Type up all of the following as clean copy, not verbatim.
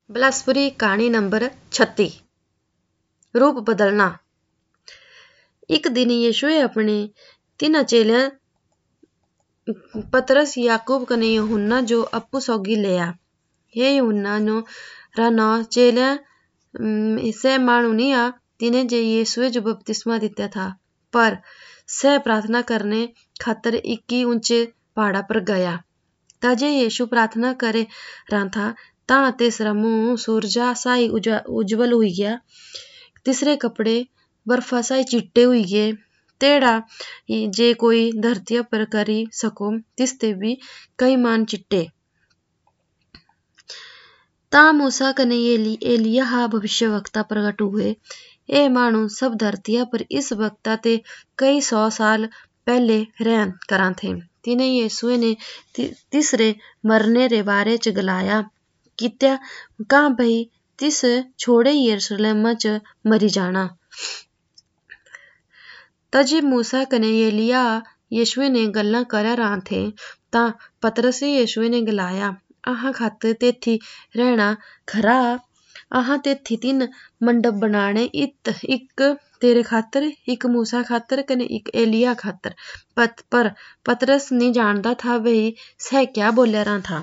बिलासपुरी कहानी नंबर 36। रूप बदलना। एक दिन यीशुए अपने 3 चेलियां पतरस, याकूब कने यूहन्ना जो अप्पू सौगी लिया। हे यूहन्ना नो रा नाव चेलियां से मानू नहीं आ तिने जे यीशुए जो बपतिस्मा दित्या था, पर सह प्रार्थना करने खातर इक्की ऊंचे पहाड़ा पर गया। ताजे यीशु प्रार्थना करे रहा था ता तेसरा मुंह सूरजा साई उज्जवल हुई गया, तीसरे कपड़े बर्फा साई चिट्टे हुई गए, तेड़ा जे कोई धरतिया पर करी सको तिसते भी कई मान चिट्टे। ता मूसा कने एलिया भविष्यवक्ता प्रगट हुए। ए मानू सब धरतिया पर इस वक्ता ते कई 100 साल पहले रह करा थे। तिने यीशुए ने तीसरे मरने रे बारे च गलाया कित्या कहाँ भई तिस छोड़े यरूशलेम च मरी जाना। तजे मूसा कने एलिया यीशुए ने गल्ला कर रहा थे ता पतरसे यीशुए ने गलाया आहा खातर तेथी रहना खरा। आहा तेथी 3 मंडप बनाने एक तेरे खातर, एक मूसा खातर कने एक एलिया खातर। पर पतरस नहीं जानता था भाई सह क्या बोले रहा था।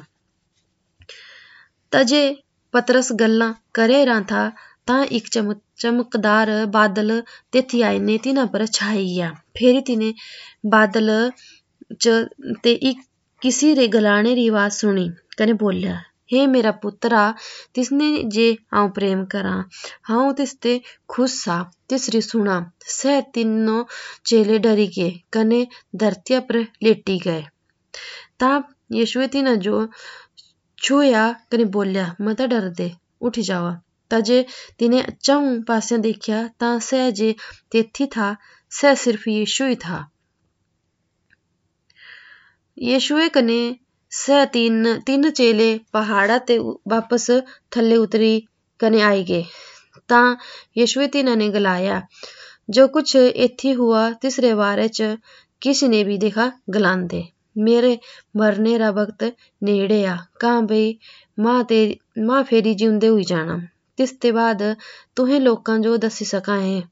तजे पतरस गल्ला करे रहा था ता एक चमकदार बादल तेथी आईने तिन्हा पर छाई गया। फेरी तिने बादल च ते एक किसी रे गलाने री आवाज सुनी कने बोलिया हे मेरा पुत्रा तिसने जे आऊं प्रेम करा हाऊं तिसते खुश सा तिसरी सुना। सह 3 चेले डरी गए कने धरतिया पर लेटी गए। ता यीशुए तिन्हा जो छुया कने बोलिया मत डर दे उठ जावा। तजे तिने चाऊ पासे देखिया ता सह जे तेथी था सह सिर्फ यीशु ही था। यीशुए कने सह 3 चेले पहाड़ा ते वापस थल्ले उतरी कने आई गए। ता यीशुए तिन्हा ने गलाया जो कुछ एथी हुआ तिसरे बारे च किसी ने भी देखा गलांदे मेरे मरने रा वक्त नेड़े आ कहाँ भई मां फेरी जिंदे हुई जाना। तिसते बाद तुहें लोकां जो दसी सका है